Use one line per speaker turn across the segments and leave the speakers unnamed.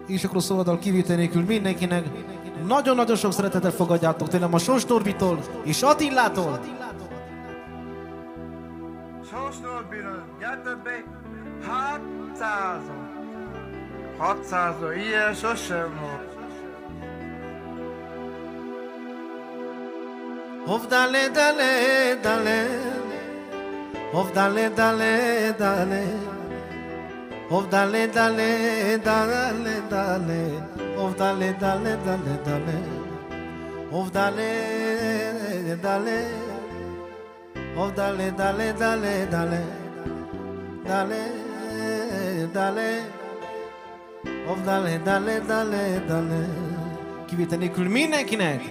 És akkor szóval kivétel nélkül mindenkinek nagyon-nagyon sok szeretettel fogadjátok tőlem a Sós Norbitól és Attillától.
Sós Norbiról, gyertek be! 600-on! 600-on, ilyen sosem volt!
Hov dale dale dale, hov dale dale dale, hov dale dale dale dale, hov dale dale dale dale, hov dale dale, hov dale dale dale dale, dale dale, hov dale dale dale dale. Kivétel nélkül mindenkinek.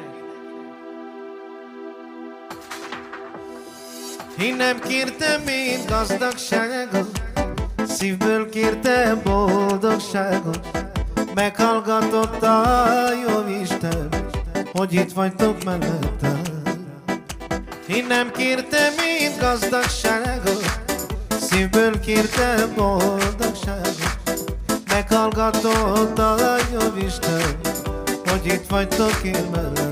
Én nem kértem én gazdagságot, szívből kértem boldogságot. Meghallgatott a Jóisten, hogy itt vagytok mellettem. Én nem kértem én gazdagságot, szívből kértem boldogságot. Meghallgatott a Jóisten, hogy itt vagytok én mellettem.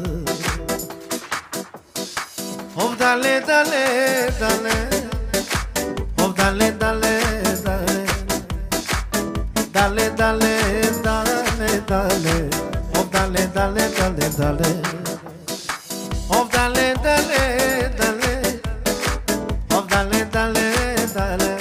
Hov dale dale dale, hov dale dale dale, dale dale dale dale, hov dale dale dale dale, hov dale dale dale, hov dale dale dale,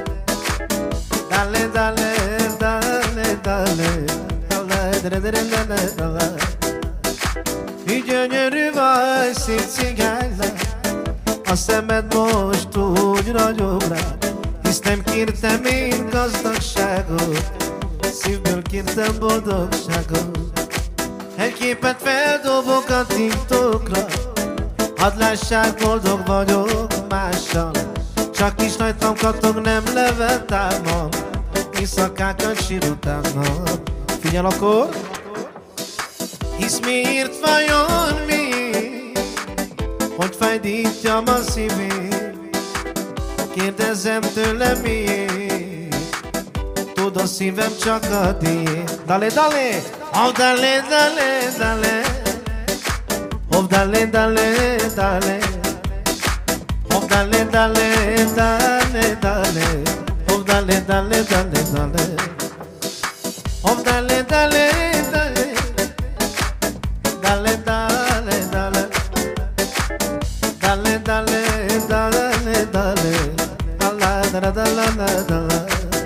dale dale dale dale, dale dale dale. Mi gyönyörű vagy, szép cigánylány, a szemed most úgy ragyog rá. Hisz nem kértem én gazdagságot, szívből kértem boldogságot. Egy képet feldobok a TikTokra, hadd lássák, boldog vagyok mással. Csak is rajtam kattog, nem levelt álmam, éjszakákat sírutálnak. Figyel akkor! Hisz miért vajon miért, hogy fájdítjam a szívét? Kérdezem tőle miért, tud a szívem csak a tiéd. Dale, dale! Oh, dale, dale, dale, oh, dale, dale, dale, oh, dale, dale, dale, dale, oh, dale, dale, dale, dale, oh, dale, dale, dale, dale, dale, dale, dale, dale, dale, dale, dale, dale, dale, dale.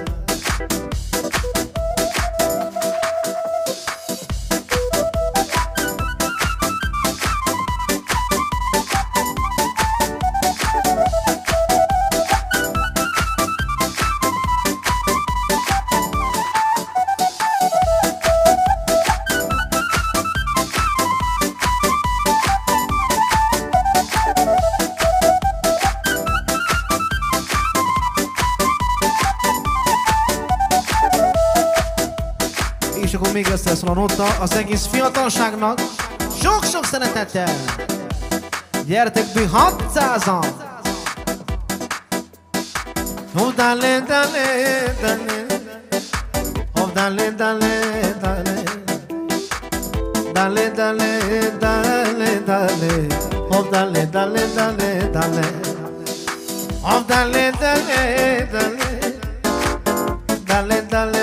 És akkor még lesz szól a nota az egész fiatalságnak. Sok-sok szeretettel! Gyertek be 600-an! Oh, dale, dale, dale, oh, dale, dale, dale, dale, dale, dale, dale, oh, dale, dale, dale, dale, oh, dale, dale, dale, dale, dale.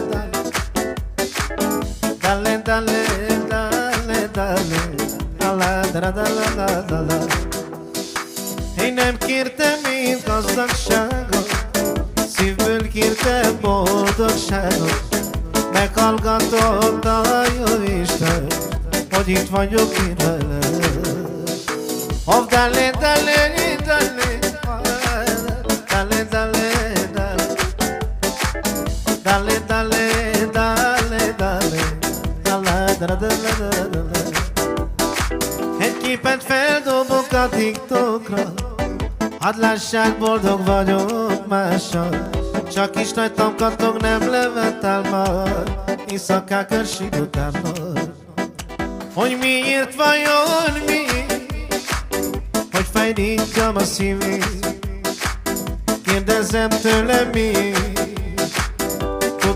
Dale, dale, dale, dale, dale, dale, dale. Én nem kértem én gazdagságot, szívből kértem boldogságot. Meghallgatott a Jóisten, hogy itt vagyok én veled. Oh, dale, dale, dale, dale, dale, dale, dale, dale, dale, dale. Egy képet feldobok a TikTokra, hadd lássák, boldog vagyok mással. Csak is rajtam kattog, nem levett álmad, éjszakákat sírutálnak. Hogy miért vajon miért, hogy fájdítjam a szívét? Kérdezem tőle miért,